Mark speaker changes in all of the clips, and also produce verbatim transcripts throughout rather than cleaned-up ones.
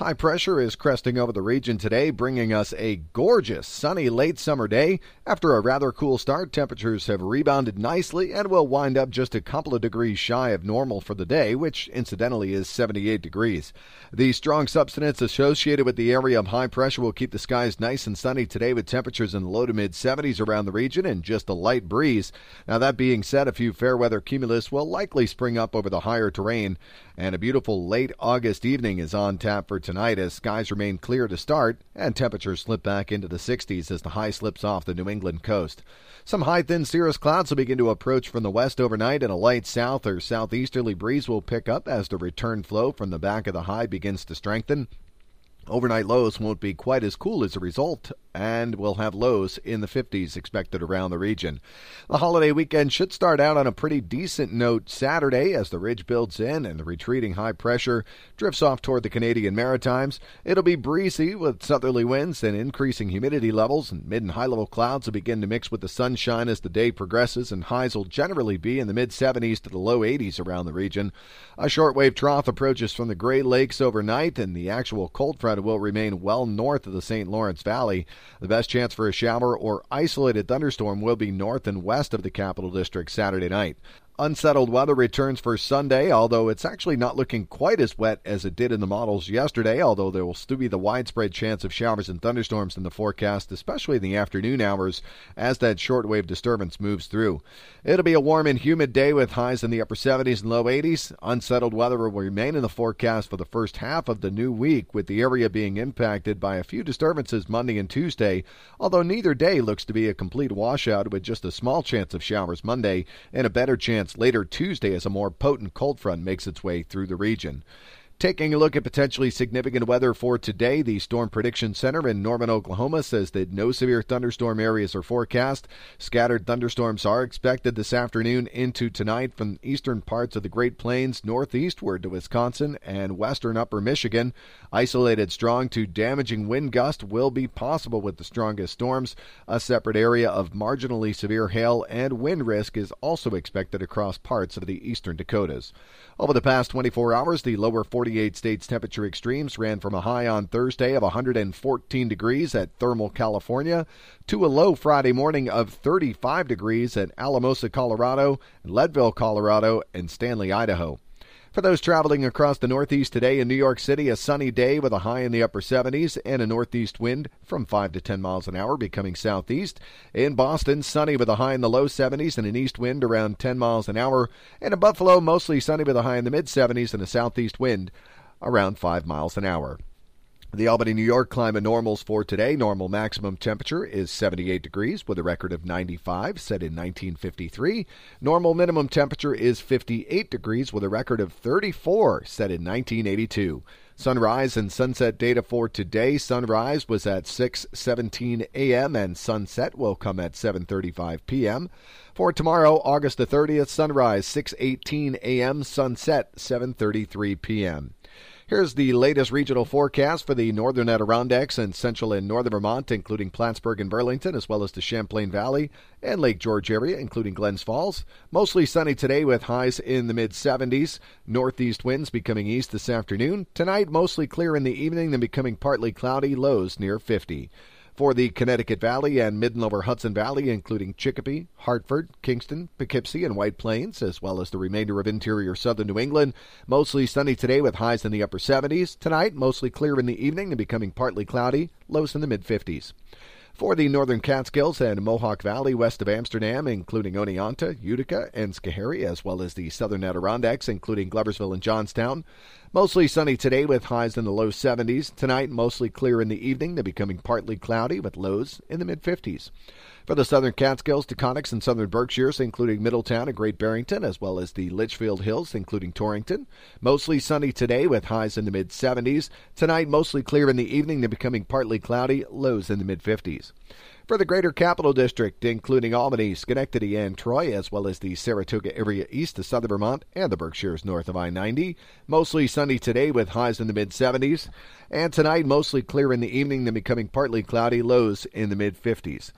Speaker 1: High pressure is cresting over the region today, bringing us a gorgeous, sunny late summer day. After a rather cool start, temperatures have rebounded nicely and will wind up just a couple of degrees shy of normal for the day, which incidentally is seventy-eight degrees. The strong substance associated with the area of high pressure will keep the skies nice and sunny today with temperatures in the low to mid seventies around the region and just a light breeze. Now, that being said, a few fair weather cumulus will likely spring up over the higher terrain, and a beautiful late August evening is on tap for tonight as skies remain clear to start and temperatures slip back into the sixties as the high slips off the New England coast. Some high thin cirrus clouds will begin to approach from the west overnight, and a light south or southeasterly breeze will pick up as the return flow from the back of the high begins to strengthen. Overnight lows won't be quite as cool as a result, and we'll have lows in the fifties expected around the region. The holiday weekend should start out on a pretty decent note Saturday as the ridge builds in and the retreating high pressure drifts off toward the Canadian Maritimes. It'll be breezy with southerly winds and increasing humidity levels, and mid and high-level clouds will begin to mix with the sunshine as the day progresses, and highs will generally be in the mid-seventies to the low eighties around the region. A shortwave trough approaches from the Great Lakes overnight, and the actual cold front will remain well north of the Saint Lawrence Valley. The best chance for a shower or isolated thunderstorm will be north and west of the Capital District Saturday night. Unsettled weather returns for Sunday, although it's actually not looking quite as wet as it did in the models yesterday, although there will still be the widespread chance of showers and thunderstorms in the forecast, especially in the afternoon hours as that shortwave disturbance moves through. It'll be a warm and humid day with highs in the upper seventies and low eighties. Unsettled weather will remain in the forecast for the first half of the new week, with the area being impacted by a few disturbances Monday and Tuesday, although neither day looks to be a complete washout, with just a small chance of showers Monday and a better chance later Tuesday as a more potent cold front makes its way through the region. Taking a look at potentially significant weather for today, the Storm Prediction Center in Norman, Oklahoma says that no severe thunderstorm areas are forecast. Scattered thunderstorms are expected this afternoon into tonight from eastern parts of the Great Plains northeastward to Wisconsin and western upper Michigan. Isolated strong to damaging wind gust will be possible with the strongest storms. A separate area of marginally severe hail and wind risk is also expected across parts of the eastern Dakotas. Over the past twenty-four hours, the lower forty-eight states temperature extremes ran from a high on Thursday of one hundred fourteen degrees at Thermal, California, to a low Friday morning of thirty-five degrees at Alamosa, Colorado, Leadville, Colorado, and Stanley, Idaho. For those traveling across the Northeast today, in New York City, a sunny day with a high in the upper seventies and a northeast wind from five to ten miles an hour becoming southeast. In Boston, sunny with a high in the low seventies and an east wind around ten miles an hour. And in Buffalo, mostly sunny with a high in the mid seventies and a southeast wind around five miles an hour. The Albany, New York climate normals for today. Normal maximum temperature is seventy-eight degrees with a record of ninety-five set in nineteen fifty-three. Normal minimum temperature is fifty-eight degrees with a record of thirty-four set in nineteen eighty-two. Sunrise and sunset data for today. Sunrise was at six seventeen a.m. and sunset will come at seven thirty-five p.m. For tomorrow, August the thirtieth, sunrise six eighteen a.m., sunset seven thirty-three p.m. Here's the latest regional forecast for the northern Adirondacks and central and northern Vermont, including Plattsburgh and Burlington, as well as the Champlain Valley and Lake George area, including Glens Falls. Mostly sunny today with highs in the mid seventies. Northeast winds becoming east this afternoon. Tonight, mostly clear in the evening, then becoming partly cloudy, lows near fifty. For the Connecticut Valley and mid and lower Hudson Valley, including Chicopee, Hartford, Kingston, Poughkeepsie, and White Plains, as well as the remainder of interior southern New England, mostly sunny today with highs in the upper seventies. Tonight, mostly clear in the evening and becoming partly cloudy, lows in the mid fifties. For the northern Catskills and Mohawk Valley west of Amsterdam, including Oneonta, Utica, and Schoharie, as well as the southern Adirondacks, including Gloversville and Johnstown. Mostly sunny today with highs in the low seventies. Tonight, mostly clear in the evening, then becoming partly cloudy with lows in the mid fifties. For the southern Catskills, Taconics, and southern Berkshires, including Middletown and Great Barrington, as well as the Litchfield Hills, including Torrington. Mostly sunny today with highs in the mid seventies. Tonight, mostly clear in the evening, then becoming partly cloudy, lows in the mid fifties. For the Greater Capital District, including Albany, Schenectady, and Troy, as well as the Saratoga area east of southern Vermont and the Berkshires north of I ninety. Mostly sunny today with highs in the mid seventies. And tonight, mostly clear in the evening, then becoming partly cloudy, lows in the mid fifties.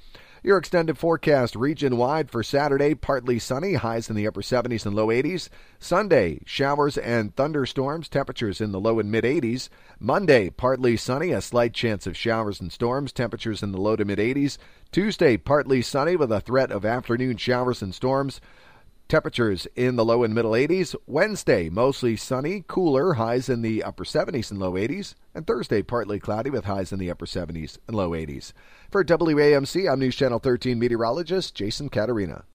Speaker 1: Your extended forecast region-wide for Saturday, partly sunny, highs in the upper seventies and low eighties. Sunday, showers and thunderstorms, temperatures in the low and mid-eighties. Monday, partly sunny, a slight chance of showers and storms, temperatures in the low to mid-eighties. Tuesday, partly sunny with a threat of afternoon showers and storms, temperatures in the low and middle eighties. Wednesday, mostly sunny, cooler, highs in the upper seventies and low eighties. And Thursday, partly cloudy with highs in the upper seventies and low eighties. For W A M C, I'm News Channel thirteen meteorologist Jason Caterina.